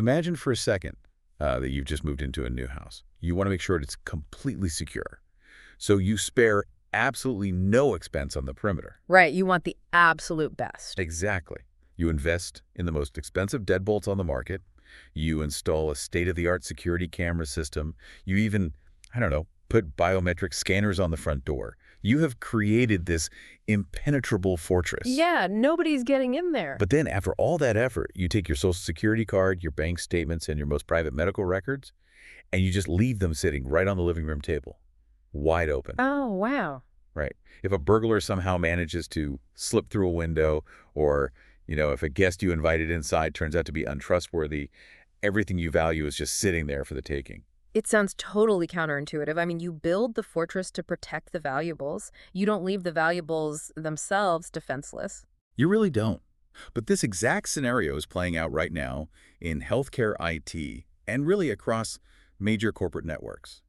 Imagine for a second that you've just moved into a new house. You want to make sure it's completely secure. So you spare absolutely no expense on the perimeter. Right, you want the absolute best. Exactly. You invest in the most expensive deadbolts on the market. You install a state-of-the-art security camera system. You even, I don't know, put biometric scanners on the front door. You have created this impenetrable fortress. Yeah, nobody's getting in there. But then after all that effort, you take your social security card, your bank statements, and your most private medical records, and you just leave them sitting right on the living room table, wide open. Oh, wow. Right. If a burglar somehow manages to slip through a window, or, if a guest you invited inside turns out to be untrustworthy, everything you value is just sitting there for the taking. It sounds totally counterintuitive. I mean, you build the fortress to protect the valuables. You don't leave the valuables themselves defenseless. You really don't. But this exact scenario is playing out right now in healthcare IT and really across major corporate networks.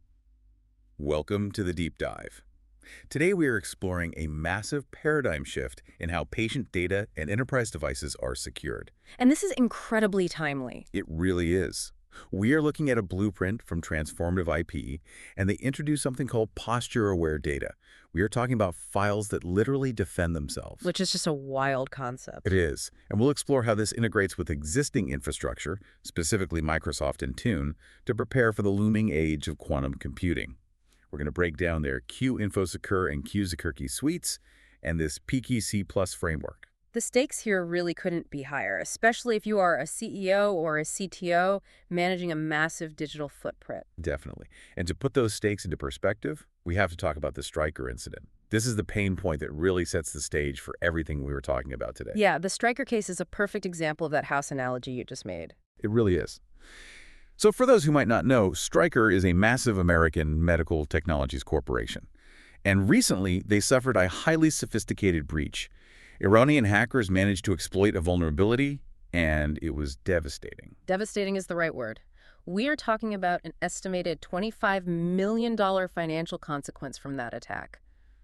Welcome to the Deep Dive. Today we are exploring a massive paradigm shift in how patient data and enterprise devices are secured. And this is incredibly timely. It really is. We are looking at a blueprint from Transformative IP, and they introduce something called posture-aware data. We are talking about files that literally defend themselves. Which is just a wild concept. It is. And we'll explore how this integrates with existing infrastructure, specifically Microsoft Intune, to prepare for the looming age of quantum computing. We're going to break down their Q-InfoSecure and Q-Security suites and this PKC+ framework. The stakes here really couldn't be higher, especially if you are a CEO or a CTO managing a massive digital footprint. Definitely. And to put those stakes into perspective, we have to talk about the Stryker incident. This is the pain point that really sets the stage for everything we were talking about today. Yeah, the Stryker case is a perfect example of that house analogy you just made. It really is. So for those who might not know, Stryker is a massive American medical technologies corporation. And recently, they suffered a highly sophisticated breach. Iranian hackers managed to exploit a vulnerability, and it was devastating. Devastating is the right word. We are talking about an estimated $25 million financial consequence from that attack.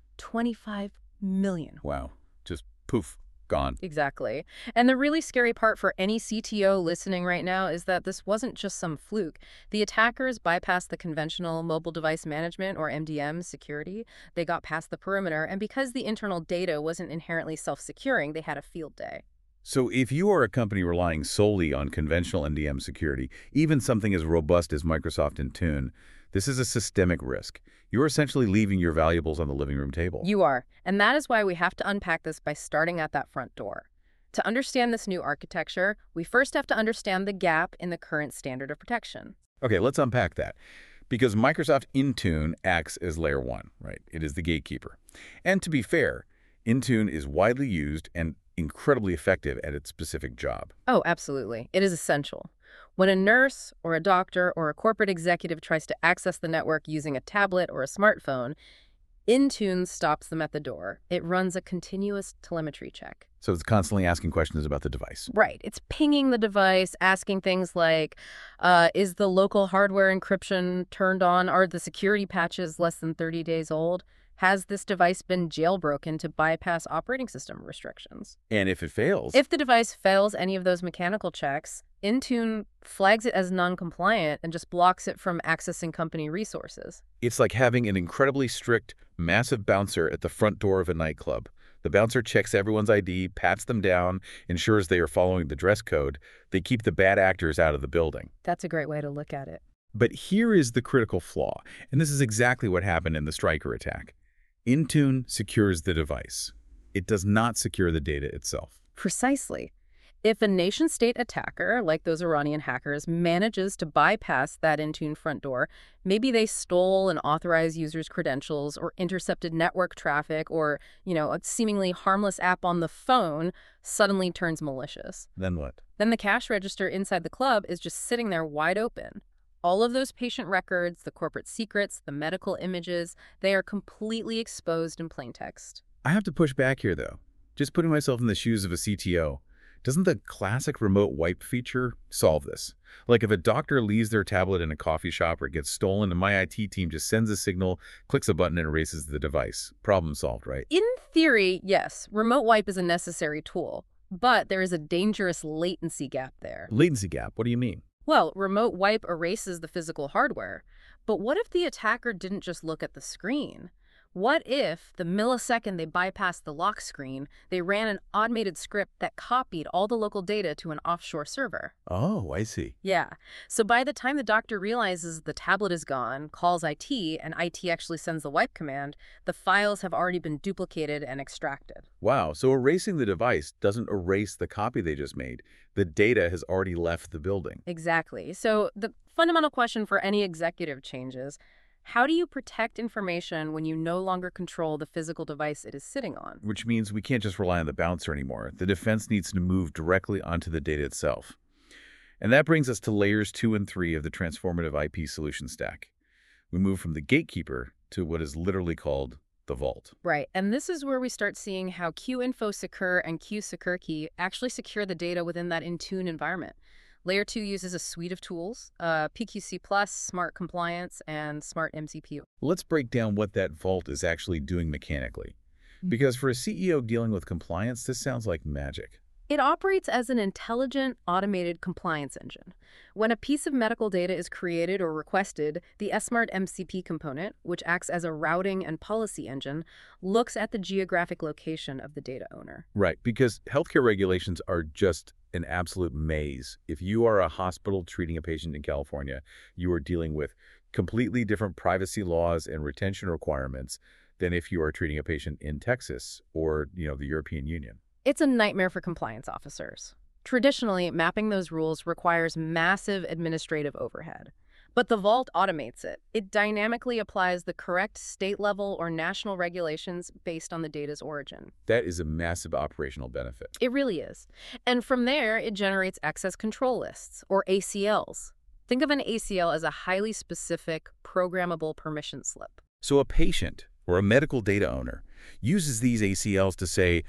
$25 million. Wow. Just poof, gone. Exactly. And the really scary part for any CTO listening right now is that this wasn't just some fluke. The attackers bypassed the conventional mobile device management, or MDM, security. They got past the perimeter, and because the internal data wasn't inherently self-securing, they had a field day. So if you are a company relying solely on conventional MDM security, even something as robust as Microsoft Intune, this is a systemic risk. You're essentially leaving your valuables on the living room table. You are. And that is why we have to unpack this by starting at that front door. To understand this new architecture, we first have to understand the gap in the current standard of protection. Okay, let's unpack that. Because Microsoft Intune acts as layer 1, right? It is the gatekeeper. And to be fair, Intune is widely used and incredibly effective at its specific job. Oh, absolutely. It is essential. When a nurse or a doctor or a corporate executive tries to access the network using a tablet or a smartphone, Intune stops them at the door. It runs a continuous telemetry check. So it's constantly asking questions about the device. Right. It's pinging the device, asking things like, is the local hardware encryption turned on? Are the security patches less than 30 days old? Has this device been jailbroken to bypass operating system restrictions? And if it fails? If the device fails any of those mechanical checks, Intune flags it as non-compliant and just blocks it from accessing company resources. It's like having an incredibly strict, massive bouncer at the front door of a nightclub. The bouncer checks everyone's ID, pats them down, ensures they are following the dress code. They keep the bad actors out of the building. That's a great way to look at it. But here is the critical flaw, and this is exactly what happened in the Stryker attack. Intune secures the device. It does not secure the data itself. Precisely. If a nation-state attacker, like those Iranian hackers, manages to bypass that Intune front door, maybe they stole an authorized user's credentials or intercepted network traffic or, a seemingly harmless app on the phone suddenly turns malicious. Then what? Then the cash register inside the club is just sitting there wide open. All of those patient records, the corporate secrets, the medical images, they are completely exposed in plain text. I have to push back here, though. Just putting myself in the shoes of a CTO. Doesn't the classic remote wipe feature solve this? Like if a doctor leaves their tablet in a coffee shop or it gets stolen and my IT team just sends a signal, clicks a button and erases the device. Problem solved, right? In theory, yes, remote wipe is a necessary tool. But there is a dangerous latency gap there. Latency gap, what do you mean? Well, remote wipe erases the physical hardware. But what if the attacker didn't just look at the screen? What if, the millisecond they bypassed the lock screen, they ran an automated script that copied all the local data to an offshore server? Oh, I see. Yeah. So by the time the doctor realizes the tablet is gone, calls IT, and IT actually sends the wipe command, the files have already been duplicated and extracted. Wow, so erasing the device doesn't erase the copy they just made. The data has already left the building. Exactly. So the fundamental question for any executive change is, how do you protect information when you no longer control the physical device it is sitting on? Which means we can't just rely on the bouncer anymore. The defense needs to move directly onto the data itself. And that brings us to layers 2 and 3 of the transformative IP solution stack. We move from the gatekeeper to what is literally called the vault. Right, and this is where we start seeing how QInfoSecure and QSecurKey actually secure the data within that Intune environment. Layer 2 uses a suite of tools, PQC+, Smart Compliance, and Smart MCP. Let's break down what that vault is actually doing mechanically. Because for a CEO dealing with compliance, this sounds like magic. It operates as an intelligent, automated compliance engine. When a piece of medical data is created or requested, the SMART MCP component, which acts as a routing and policy engine, looks at the geographic location of the data owner. Right, because healthcare regulations are just an absolute maze. If you are a hospital treating a patient in California, you are dealing with completely different privacy laws and retention requirements than if you are treating a patient in Texas or, the European Union. It's a nightmare for compliance officers. Traditionally, mapping those rules requires massive administrative overhead. But the Vault automates it. It dynamically applies the correct state-level or national regulations based on the data's origin. That is a massive operational benefit. It really is. And from there, it generates access control lists, or ACLs. Think of an ACL as a highly specific, programmable permission slip. So a patient or a medical data owner uses these ACLs to say,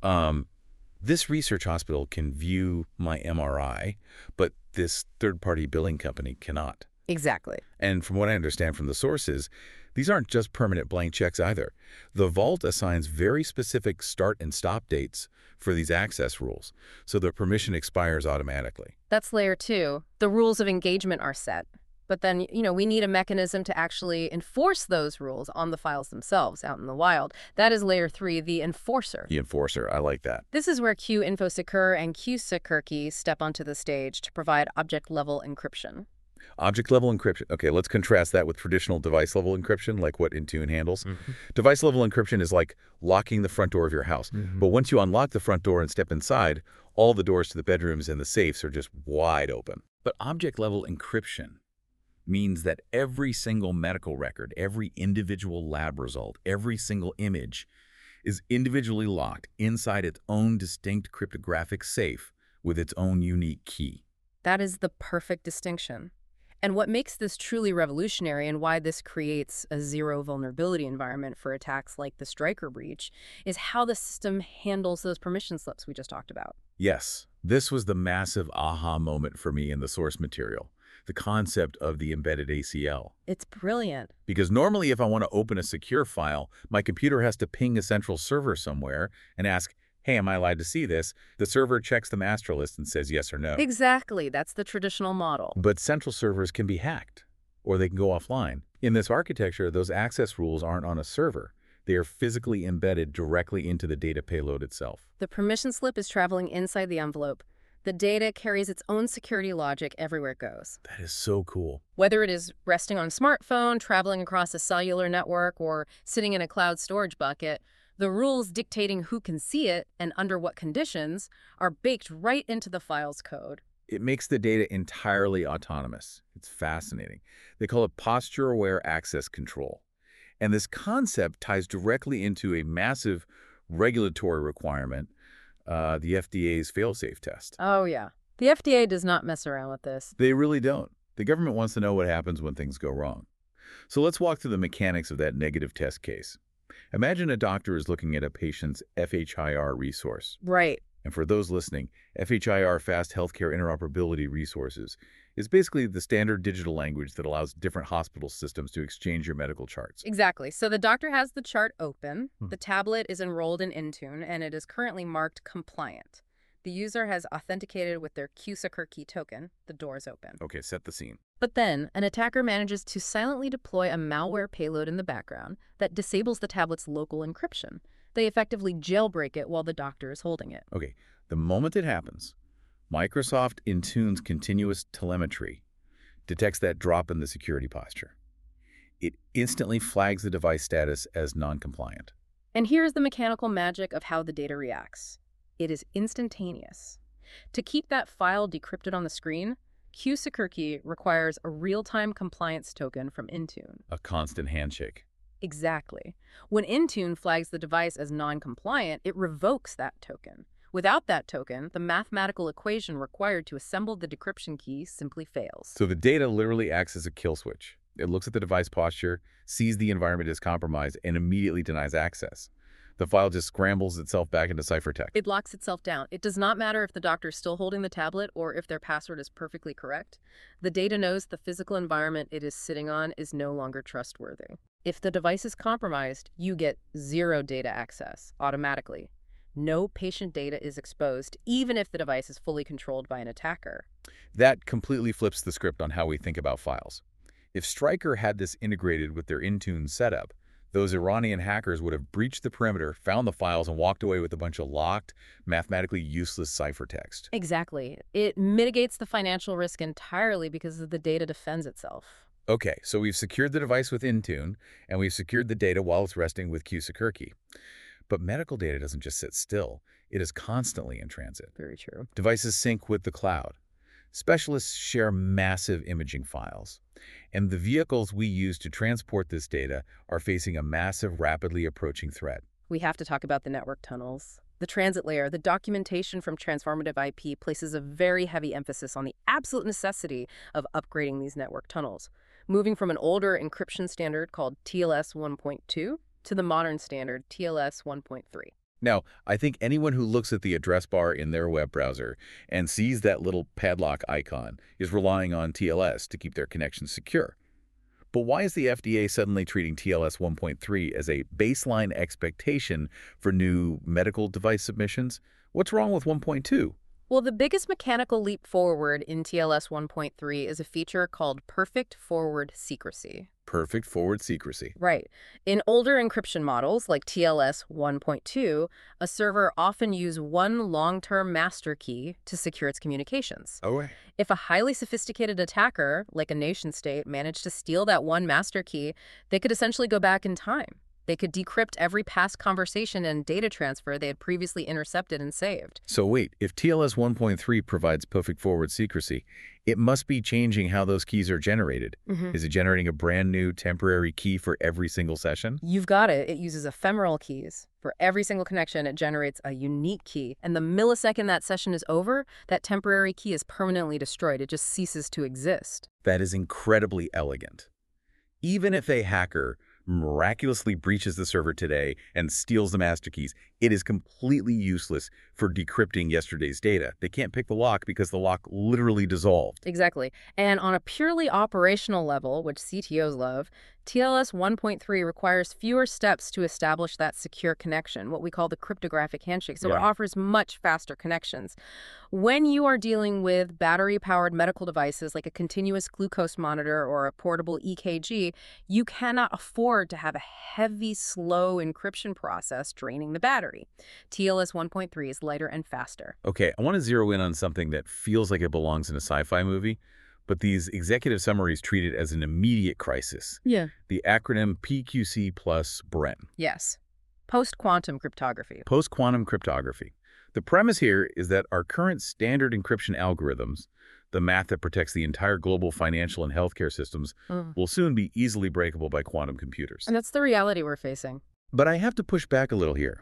this research hospital can view my MRI, but this third-party billing company cannot. Exactly. And from what I understand from the sources, these aren't just permanent blank checks either. The Vault assigns very specific start and stop dates for these access rules, so the permission expires automatically. That's layer 2. The rules of engagement are set. But then, we need a mechanism to actually enforce those rules on the files themselves out in the wild. That is layer 3, the enforcer. The enforcer, I like that. This is where QInfoSecure and QSecurKey step onto the stage to provide object-level encryption. Object-level encryption. Okay, let's contrast that with traditional device-level encryption, like what Intune handles. Device-level encryption is like locking the front door of your house. But once you unlock the front door and step inside, all the doors to the bedrooms and the safes are just wide open. But object-level encryption means that every single medical record, every individual lab result, every single image is individually locked inside its own distinct cryptographic safe with its own unique key. That is the perfect distinction. And what makes this truly revolutionary and why this creates a zero vulnerability environment for attacks like the Stryker breach is how the system handles those permission slips we just talked about. Yes, this was the massive aha moment for me in the source material, the concept of the embedded ACL. It's brilliant. Because normally if I want to open a secure file, my computer has to ping a central server somewhere and ask, hey, am I allowed to see this? The server checks the master list and says yes or no. Exactly. That's the traditional model. But central servers can be hacked, or they can go offline. In this architecture, those access rules aren't on a server. They are physically embedded directly into the data payload itself. The permission slip is traveling inside the envelope. The data carries its own security logic everywhere it goes. That is so cool. Whether it is resting on a smartphone, traveling across a cellular network, or sitting in a cloud storage bucket, the rules dictating who can see it and under what conditions are baked right into the file's code. It makes the data entirely autonomous. It's fascinating. They call it posture-aware access control. And this concept ties directly into a massive regulatory requirement, the FDA's fail-safe test. Oh, yeah. The FDA does not mess around with this. They really don't. The government wants to know what happens when things go wrong. So let's walk through the mechanics of that negative test case. Imagine a doctor is looking at a patient's FHIR resource. Right. And for those listening, FHIR, Fast Healthcare Interoperability Resources, is basically the standard digital language that allows different hospital systems to exchange your medical charts. Exactly. So the doctor has the chart open, the tablet is enrolled in Intune, and it is currently marked compliant. The user has authenticated with their Q-Secure key token. The door is open. Okay, set the scene. But then, an attacker manages to silently deploy a malware payload in the background that disables the tablet's local encryption. They effectively jailbreak it while the doctor is holding it. Okay, the moment it happens, Microsoft Intune's continuous telemetry detects that drop in the security posture. It instantly flags the device status as non-compliant. And here's the mechanical magic of how the data reacts. It is instantaneous. To keep that file decrypted on the screen, Q-Secure Key requires a real-time compliance token from Intune. A constant handshake. Exactly. When Intune flags the device as non-compliant, it revokes that token. Without that token, the mathematical equation required to assemble the decryption key simply fails. So the data literally acts as a kill switch. It looks at the device posture, sees the environment is compromised, and immediately denies access. The file just scrambles itself back into ciphertext. It locks itself down. It does not matter if the doctor is still holding the tablet or if their password is perfectly correct. The data knows the physical environment it is sitting on is no longer trustworthy. If the device is compromised, you get zero data access automatically. No patient data is exposed, even if the device is fully controlled by an attacker. That completely flips the script on how we think about files. If Stryker had this integrated with their Intune setup, those Iranian hackers would have breached the perimeter, found the files, and walked away with a bunch of locked, mathematically useless ciphertext. Exactly. It mitigates the financial risk entirely because the data defends itself. Okay, so we've secured the device with Intune, and we've secured the data while it's resting with Q-Secure Key. But medical data doesn't just sit still. It is constantly in transit. Very true. Devices sync with the cloud. Specialists share massive imaging files. And the vehicles we use to transport this data are facing a massive, rapidly approaching threat. We have to talk about the network tunnels. The transit layer, the documentation from Transformative IP places a very heavy emphasis on the absolute necessity of upgrading these network tunnels, moving from an older encryption standard called TLS 1.2 to the modern standard TLS 1.3. Now, I think anyone who looks at the address bar in their web browser and sees that little padlock icon is relying on TLS to keep their connection secure. But why is the FDA suddenly treating TLS 1.3 as a baseline expectation for new medical device submissions? What's wrong with 1.2? Well, the biggest mechanical leap forward in TLS 1.3 is a feature called Perfect Forward Secrecy. Perfect forward secrecy. Right. In older encryption models like TLS 1.2, a server often used one long-term master key to secure its communications. Oh, right. If a highly sophisticated attacker, like a nation-state, managed to steal that one master key, they could essentially go back in time. They could decrypt every past conversation and data transfer they had previously intercepted and saved. So wait, if TLS 1.3 provides perfect forward secrecy, it must be changing how those keys are generated. Is it generating a brand new temporary key for every single session? You've got it. It uses ephemeral keys. For every single connection, it generates a unique key. And the millisecond that session is over, that temporary key is permanently destroyed. It just ceases to exist. That is incredibly elegant. Even if a hacker miraculously breaches the server today and steals the master keys, it is completely useless for decrypting yesterday's data. They can't pick the lock because the lock literally dissolved. Exactly. And on a purely operational level, which CTOs love, TLS 1.3 requires fewer steps to establish that secure connection, what we call the cryptographic handshake. So it offers much faster connections. When you are dealing with battery-powered medical devices like a continuous glucose monitor or a portable EKG, you cannot afford to have a heavy, slow encryption process draining the battery. TLS 1.3 is lighter and faster. Okay, I want to zero in on something that feels like it belongs in a sci-fi movie, but these executive summaries treat it as an immediate crisis. Yeah. The acronym PQC plus BREN. Yes. Post-quantum cryptography. Post-quantum cryptography. The premise here is that our current standard encryption algorithms, the math that protects the entire global financial and healthcare systems, will soon be easily breakable by quantum computers. And that's the reality we're facing. But I have to push back a little here.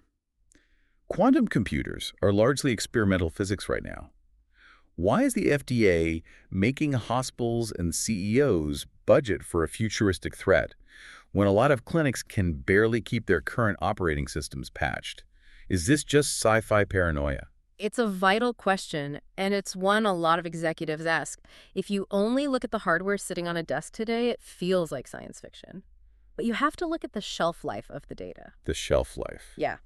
Quantum computers are largely experimental physics right now. Why is the FDA making hospitals and CEOs budget for a futuristic threat when a lot of clinics can barely keep their current operating systems patched? Is this just sci-fi paranoia? It's a vital question, and it's one a lot of executives ask. If you only look at the hardware sitting on a desk today, it feels like science fiction. But you have to look at the shelf life of the data. The shelf life. Yeah.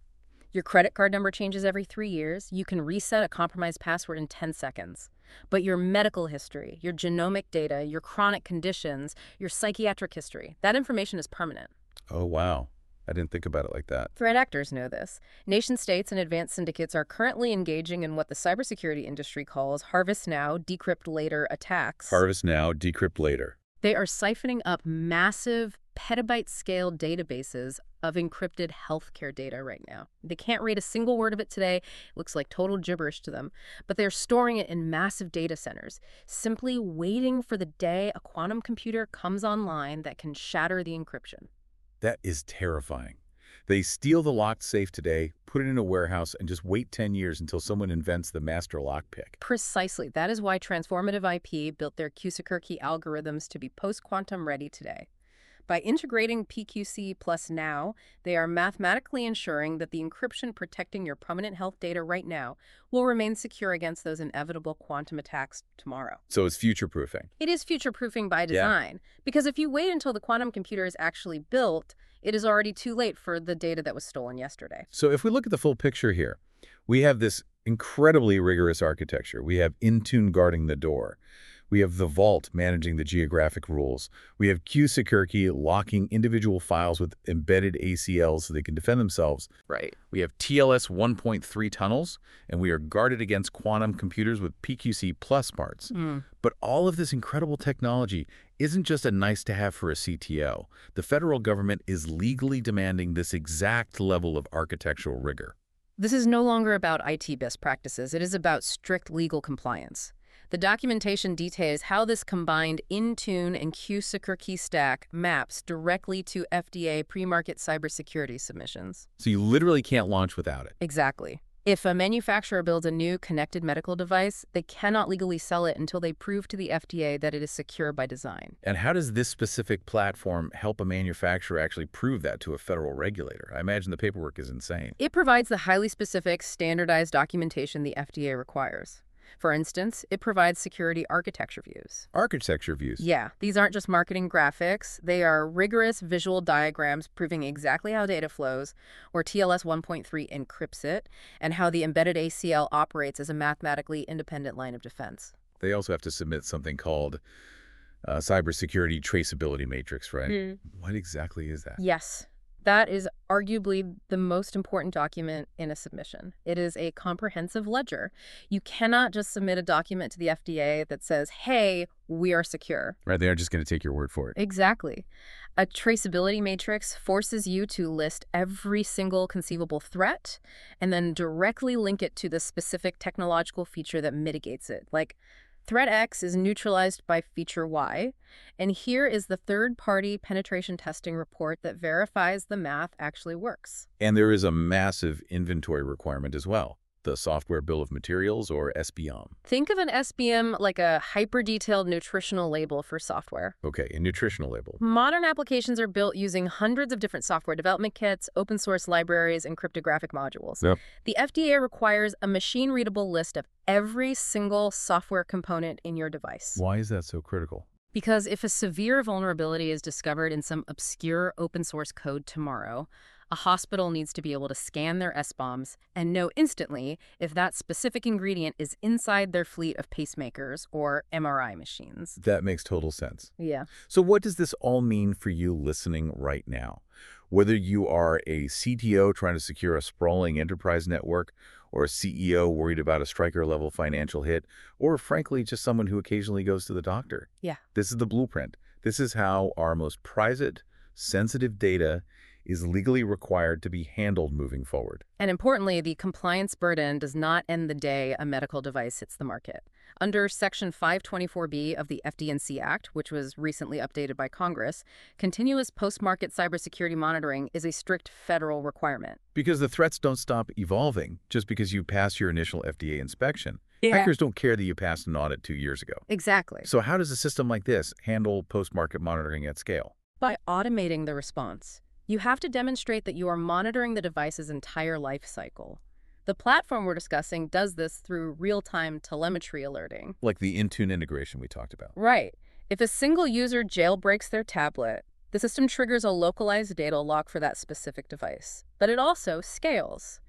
Your credit card number changes every 3 years. You can reset a compromised password in 10 seconds. But your medical history, your genomic data, your chronic conditions, your psychiatric history, that information is permanent. Oh, wow. I didn't think about it like that. Threat actors know this. Nation-states and advanced syndicates are currently engaging in what the cybersecurity industry calls harvest now, decrypt later attacks. Harvest now, decrypt later. They are siphoning up massive petabyte-scale databases of encrypted healthcare data right now. They can't read a single word of it today. It looks like total gibberish to them. But they're storing it in massive data centers, simply waiting for the day a quantum computer comes online that can shatter the encryption. That is terrifying. They steal the locked safe today, put it in a warehouse, and just wait 10 years until someone invents the master lockpick. Precisely. That is why Transformative IP built their Q-Security algorithms to be post-quantum ready today. By integrating PQC plus now, they are mathematically ensuring that the encryption protecting your permanent health data right now will remain secure against those inevitable quantum attacks tomorrow. So it's future-proofing. It is future-proofing by design, because if you wait until the quantum computer is actually built, it is already too late for the data that was stolen yesterday. So if we look at the full picture here, we have this incredibly rigorous architecture. We have Intune guarding the door. We have the Vault managing the geographic rules. We have Q-Security locking individual files with embedded ACLs so they can defend themselves. Right. We have TLS 1.3 tunnels, and we are guarded against quantum computers with PQC plus parts. But all of this incredible technology isn't just a nice-to-have for a CTO. The federal government is legally demanding this exact level of architectural rigor. This is no longer about IT best practices. It is about strict legal compliance. The documentation details how this combined Intune and Q-Security stack maps directly to FDA pre-market cybersecurity submissions. So you literally can't launch without it. Exactly. If a manufacturer builds a new connected medical device, they cannot legally sell it until they prove to the FDA that it is secure by design. And how does this specific platform help a manufacturer actually prove that to a federal regulator? I imagine the paperwork is insane. It provides the highly specific, standardized documentation the FDA requires. For instance, it provides security architecture views. Architecture views? Yeah, these aren't just marketing graphics. They are rigorous visual diagrams proving exactly how data flows, or TLS 1.3 encrypts it, and how the embedded ACL operates as a mathematically independent line of defense. They also have to submit something called cybersecurity traceability matrix, right? What exactly is that? Yes. That is arguably the most important document in a submission. It is a comprehensive ledger. You cannot just submit a document to the FDA that says, hey, we are secure. Right, they aren't just going to take your word for it. Exactly. A traceability matrix forces you to list every single conceivable threat and then directly link it to the specific technological feature that mitigates it. Like, threat X is neutralized by feature Y, and here is the third-party penetration testing report that verifies the math actually works. And there is a massive inventory requirement as well, the Software Bill of Materials, or SBM. Think of an SBM like a hyper-detailed nutritional label for software. Okay, a nutritional label. Modern applications are built using hundreds of different software development kits, open-source libraries, and cryptographic modules. Yep. The FDA requires a machine-readable list of every single software component in your device. Why is that so critical? Because if a severe vulnerability is discovered in some obscure open-source code tomorrow, a hospital needs to be able to scan their SBOMs and know instantly if that specific ingredient is inside their fleet of pacemakers or MRI machines. That makes total sense. Yeah. So what does this all mean for you listening right now? Whether you are a CTO trying to secure a sprawling enterprise network, or a CEO worried about a Stryker-level financial hit, or frankly, just someone who occasionally goes to the doctor. Yeah. This is the blueprint. This is how our most private, sensitive data is legally required to be handled moving forward. And importantly, the compliance burden does not end the day a medical device hits the market. Under Section 524B of the FD&C Act, which was recently updated by Congress, continuous post-market cybersecurity monitoring is a strict federal requirement. Because the threats don't stop evolving just because you pass your initial FDA inspection. Yeah. Hackers don't care that you passed an audit 2 years ago. Exactly. So how does a system like this handle post-market monitoring at scale? By automating the response. You have to demonstrate that you are monitoring the device's entire life cycle. The platform we're discussing does this through real-time telemetry alerting. Like the Intune integration we talked about. Right. If a single user jailbreaks their tablet, the system triggers a localized data lock for that specific device. But it also scales.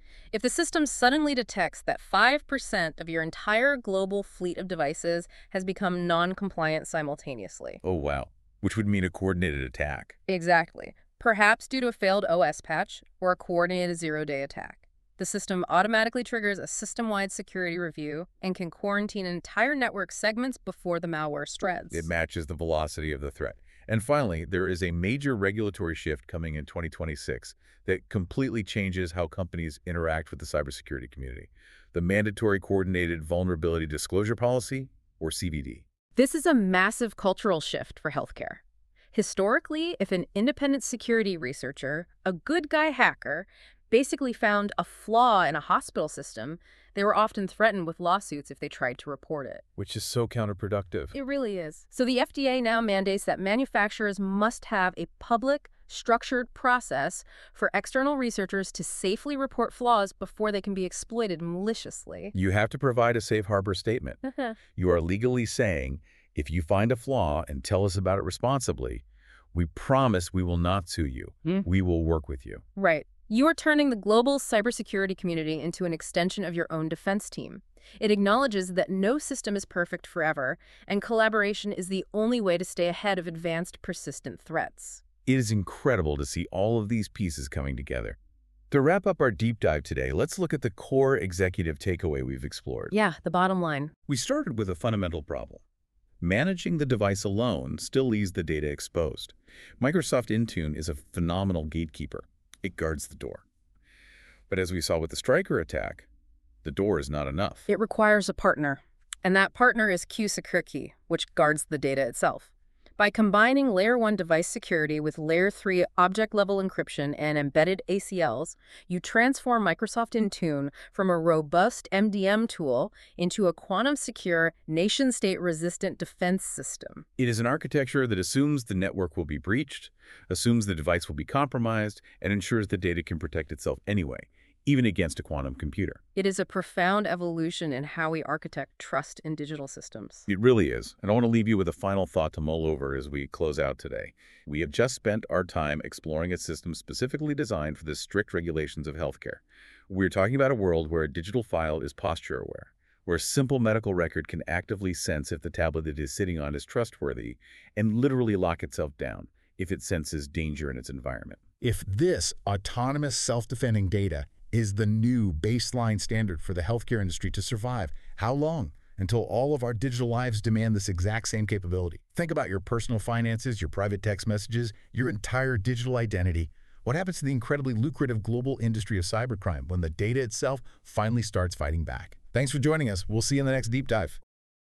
If the system suddenly detects that 5% of your entire global fleet of devices has become non-compliant simultaneously. Oh, wow. Which would mean a coordinated attack. Exactly. Perhaps due to a failed OS patch or a coordinated zero-day attack. The system automatically triggers a system-wide security review and can quarantine entire network segments before the malware spreads. It matches the velocity of the threat. And finally, there is a major regulatory shift coming in 2026 that completely changes how companies interact with the cybersecurity community. The Mandatory Coordinated Vulnerability Disclosure Policy, or CVD. This is a massive cultural shift for healthcare. Historically, if an independent security researcher, a good guy hacker, basically found a flaw in a hospital system, they were often threatened with lawsuits if they tried to report it. Which is so counterproductive. It really is. So the FDA now mandates that manufacturers must have a public, structured process for external researchers to safely report flaws before they can be exploited maliciously. You have to provide a safe harbor statement. You are legally saying, if you find a flaw and tell us about it responsibly, we promise we will not sue you. We will work with you. Right. You are turning the global cybersecurity community into an extension of your own defense team. It acknowledges that no system is perfect forever, and collaboration is the only way to stay ahead of advanced, persistent threats. It is incredible to see all of these pieces coming together. To wrap up our deep dive today, let's look at the core executive takeaway we've explored. Yeah, the bottom line. We started with a fundamental problem. Managing the device alone still leaves the data exposed. Microsoft Intune is a phenomenal gatekeeper. It guards the door. But as we saw with the Stryker attack, the door is not enough. It requires a partner, and that partner is QSecurity, which guards the data itself. By combining Layer 1 device security with Layer 3 object-level encryption and embedded ACLs, you transform Microsoft Intune from a robust MDM tool into a quantum-secure, nation-state-resistant defense system. It is an architecture that assumes the network will be breached, assumes the device will be compromised, and ensures the data can protect itself anyway, even against a quantum computer. It is a profound evolution in how we architect trust in digital systems. It really is. And I want to leave you with a final thought to mull over as we close out today. We have just spent our time exploring a system specifically designed for the strict regulations of healthcare. We're talking about a world where a digital file is posture aware, where a simple medical record can actively sense if the tablet it is sitting on is trustworthy and literally lock itself down if it senses danger in its environment. If this autonomous self-defending data is the new baseline standard for the healthcare industry to survive, how long? Until all of our digital lives demand this exact same capability. Think about your personal finances, your private text messages, your entire digital identity. What happens to the incredibly lucrative global industry of cybercrime when the data itself finally starts fighting back? Thanks for joining us. We'll see you in the next deep dive.